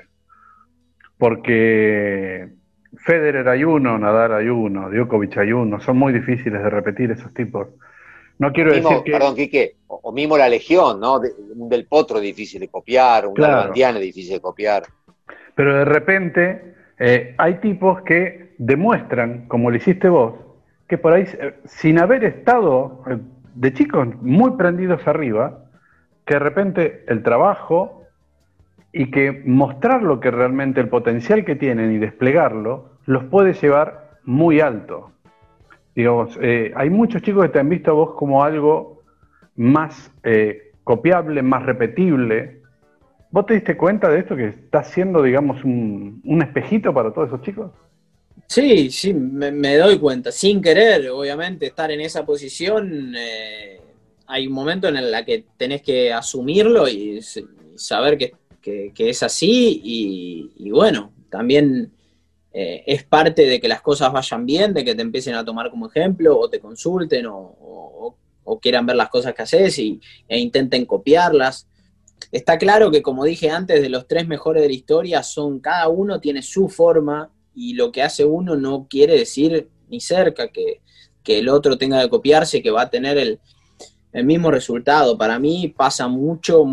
Porque Federer hay uno, Nadal hay uno, Djokovic hay uno, son muy difíciles de repetir esos tipos. No quiero decir que... Perdón, Quique, o mismo la Legión, ¿no? Un Del Potro es difícil de copiar, un Nalbandián es difícil de copiar. Pero de repente hay tipos que demuestran, como lo hiciste vos, que por ahí, sin haber estado de chicos muy prendidos arriba, que de repente el trabajo y que mostrar lo que realmente el potencial que tienen y desplegarlo, los puede llevar muy alto. Digamos, hay muchos chicos que te han visto a vos como algo más copiable, más repetible. ¿Vos te diste cuenta de esto, que está siendo, digamos, un espejito para todos esos chicos? Sí, me doy cuenta. Sin querer, obviamente, estar en esa posición, hay un momento en el que tenés que asumirlo y saber que es así y bueno, también es parte de que las cosas vayan bien, de que te empiecen a tomar como ejemplo o te consulten o quieran ver las cosas que haces e intenten copiarlas. Está claro que, como dije antes, de los 3 mejores de la historia, cada uno tiene su forma y lo que hace uno no quiere decir ni cerca que el otro tenga que copiarse, que va a tener el mismo resultado. Para mí pasa mucho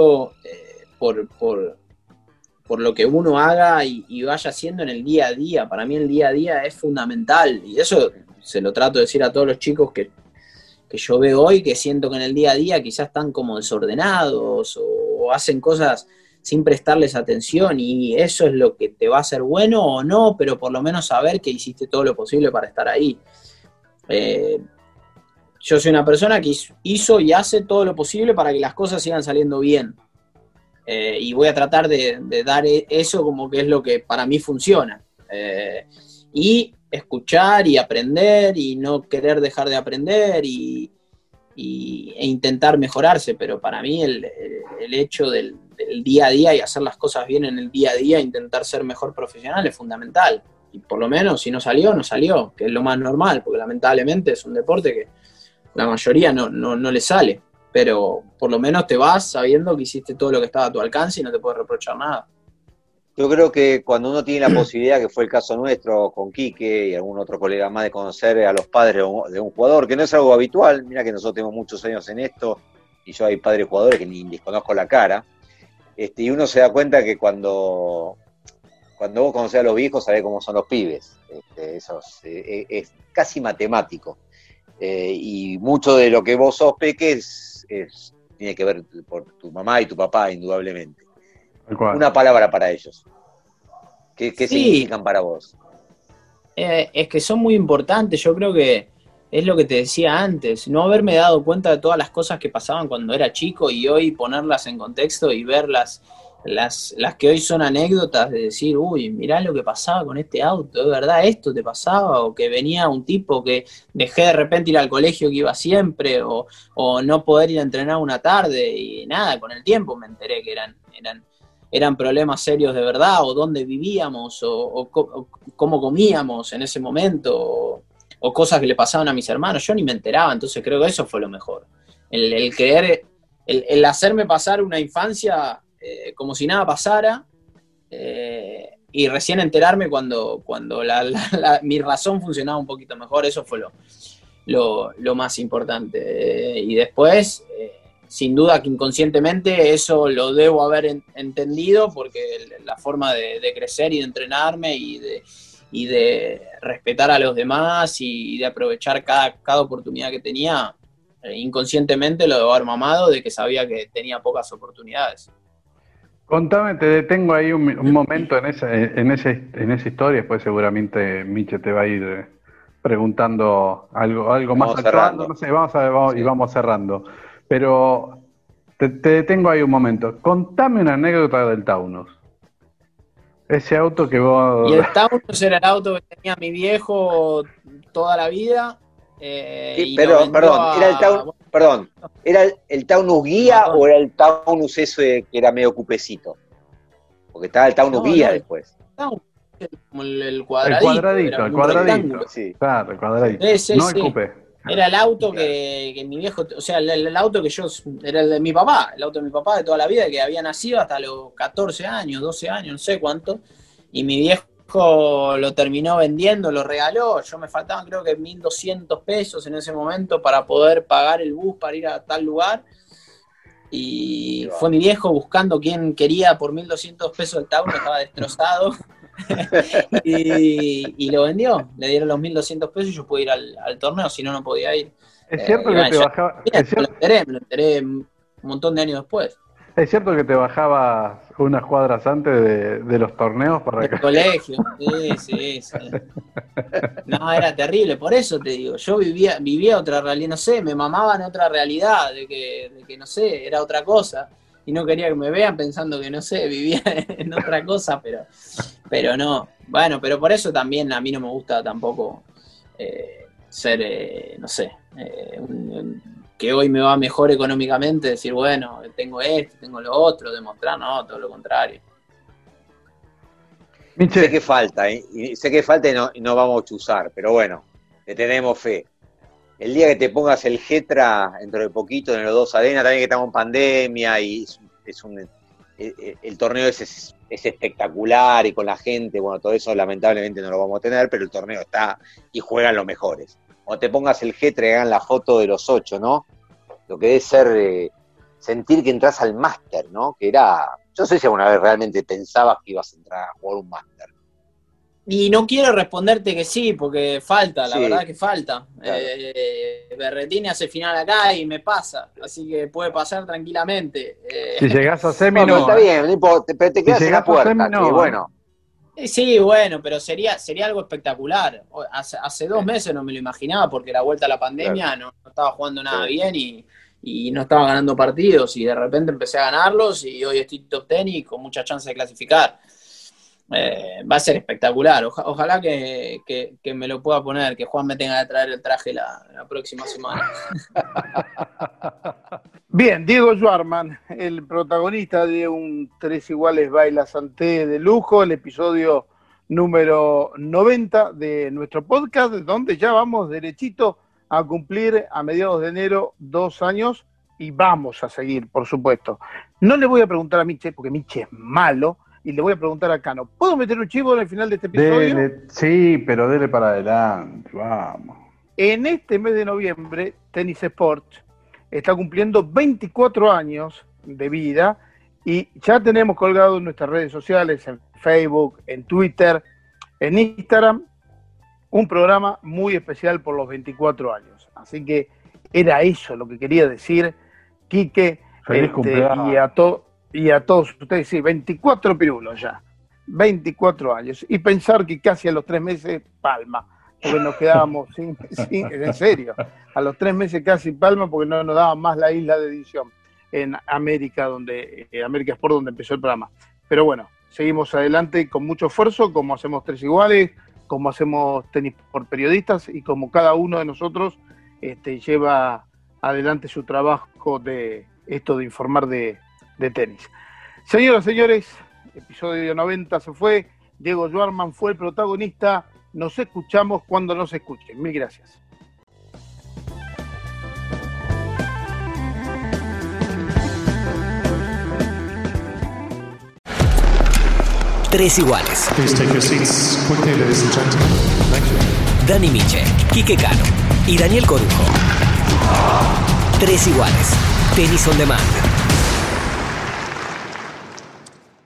por lo que uno haga y vaya haciendo en el día a día. Para mí el día a día es fundamental y eso se lo trato de decir a todos los chicos que yo veo hoy, que siento que en el día a día quizás están como desordenados o hacen cosas sin prestarles atención y eso es lo que te va a hacer bueno o no, pero por lo menos saber que hiciste todo lo posible para estar ahí. Yo soy una persona que hizo y hace todo lo posible para que las cosas sigan saliendo bien. Y voy a tratar de dar eso como que es lo que para mí funciona. Y escuchar y aprender y no querer dejar de aprender e intentar mejorarse, pero para mí el hecho del día a día y hacer las cosas bien en el día a día, intentar ser mejor profesional es fundamental. y por lo menos si no salió, no salió, que es lo más normal, porque lamentablemente es un deporte que la mayoría no le sale, pero por lo menos te vas sabiendo que hiciste todo lo que estaba a tu alcance y no te puedes reprochar nada. Yo creo que cuando uno tiene la posibilidad, que fue el caso nuestro con Quique y algún otro colega más, de conocer a los padres de un jugador, que no es algo habitual, mira que nosotros tenemos muchos años en esto, y yo hay padres jugadores que ni les conozco la cara, y uno se da cuenta que cuando vos conocés a los viejos, sabés cómo son los pibes. Eso es casi matemático. Y mucho de lo que vos sos, Peque, tiene que ver por tu mamá y tu papá, indudablemente. Una palabra para ellos. ¿Qué Sí. significan para vos? Es que son muy importantes, yo creo que es lo que te decía antes, no haberme dado cuenta de todas las cosas que pasaban cuando era chico y hoy ponerlas en contexto y ver las que hoy son anécdotas de decir, uy, mirá lo que pasaba con este auto, ¿es verdad esto te pasaba? O que venía un tipo que dejé de repente ir al colegio que iba siempre, o no poder ir a entrenar una tarde, y nada, con el tiempo me enteré que eran problemas serios de verdad, o dónde vivíamos, o cómo comíamos en ese momento, o cosas que le pasaban a mis hermanos, yo ni me enteraba, entonces creo que eso fue lo mejor. El creer, el hacerme pasar una infancia como si nada pasara, y recién enterarme cuando mi razón funcionaba un poquito mejor, eso fue lo más importante. Y después, sin duda que inconscientemente eso lo debo haber entendido, porque la forma de crecer y de entrenarme y de respetar a los demás y de aprovechar cada oportunidad que tenía, inconscientemente lo debo haber mamado, de que sabía que tenía pocas oportunidades. Contame, te detengo ahí un momento en esa historia, después seguramente Miche te va a ir preguntando algo más actual, cerrando. no sé, y vamos cerrando. Pero te detengo ahí un momento. Contame una anécdota del Taunus. Ese auto que vos... Y el Taunus era el auto que tenía mi viejo toda la vida. Sí, pero, ¿era el Taunus guía o era el Taunus ese que era medio cupecito? Porque estaba el Taunus guía después. Taunus, como el cuadradito. El cuadradito. Sí. Claro, el cuadradito. No el cupé. Era el auto que mi viejo, o sea, el auto que yo, era el de mi papá, el auto de mi papá de toda la vida, que había nacido hasta los 14 años, 12 años, no sé cuánto, y mi viejo lo terminó vendiendo, lo regaló, yo me faltaban creo que 1.200 pesos en ese momento para poder pagar el bus para ir a tal lugar, y fue mi viejo buscando quién quería por 1.200 pesos el Taunus, estaba destrozado. y lo vendió, le dieron los 1.200 pesos y yo pude ir al torneo, si no, no podía ir. Es cierto que te bajaba. Me lo enteré un montón de años después. Es cierto que te bajabas unas cuadras antes de los torneos para el colegio, sí. No, era terrible, por eso te digo, yo vivía otra realidad, no sé, me mamaba en otra realidad, de que no sé, era otra cosa. Y no quería que me vean pensando que, no sé, vivía en otra cosa, pero no. Bueno, pero por eso también a mí no me gusta tampoco ser, no sé, que hoy me va mejor económicamente, decir, bueno, tengo esto, tengo lo otro, demostrar, no, todo lo contrario. Miche. Sé que falta, y no vamos a chuzar, pero bueno, le tenemos fe. El día que te pongas el Getra dentro de poquito en los dos arenas, también que estamos en pandemia y el torneo es espectacular y con la gente, bueno, todo eso lamentablemente no lo vamos a tener, pero el torneo está y juegan los mejores. Cuando te pongas el Getra y hagan la foto de los 8, ¿no? Lo que debe ser sentir que entras al máster, ¿no? Que era, yo no sé si alguna vez realmente pensabas que ibas a entrar a jugar un máster. Y no quiero responderte que sí, porque falta, la Sí, verdad que falta. claro. Berretini hace final acá y me pasa, así que puede pasar tranquilamente. Si llegás a semi, No, pero no. está bien, no importa, pero te quedas en la llegás a semi, puerta, no. que bueno. Sí, bueno, pero sería algo espectacular. Hace 2 meses no me lo imaginaba, porque la vuelta a la pandemia no estaba jugando nada bien y no estaba ganando partidos, y de repente empecé a ganarlos y hoy estoy top 10 y con mucha chance de clasificar. Va a ser espectacular. Ojalá que me lo pueda poner, que Juan me tenga que traer el traje la próxima semana. Bien, Diego Schwarman, el protagonista de un 3 iguales Baila Santé de lujo, el episodio número 90 de nuestro podcast, donde ya vamos derechito a cumplir a mediados de enero 2 años y vamos a seguir, por supuesto. No le voy a preguntar a Miche, porque Miche es malo, y le voy a preguntar a Cano. ¿Puedo meter un chivo en el final de este episodio? Sí, pero dele para adelante, vamos. En este mes de noviembre, Tenis Sports está cumpliendo 24 años de vida y ya tenemos colgado en nuestras redes sociales, en Facebook, en Twitter, en Instagram, un programa muy especial por los 24 años. Así que era eso lo que quería decir, Quique, y a todos ustedes, sí, 24 pirulos ya, 24 años. Y pensar que casi a los 3 meses, palma, porque nos quedábamos en serio, a los 3 meses casi palma, porque no nos daba más la isla de edición en América, América Sport, donde empezó el programa. Pero bueno, seguimos adelante con mucho esfuerzo, como hacemos Tres Iguales, como hacemos Tenis por Periodistas y como cada uno de nosotros lleva adelante su trabajo de esto de informar de tenis. Señoras y señores, episodio 90 se fue, Diego Schwartzman fue el protagonista, nos escuchamos cuando nos escuchen. Mil gracias. Tres Iguales. Please take your seats quickly, ladies and gentlemen. Thank you. Dani Miche, Quique Cano y Daniel Corujo. Tres Iguales. Tenis on Demand.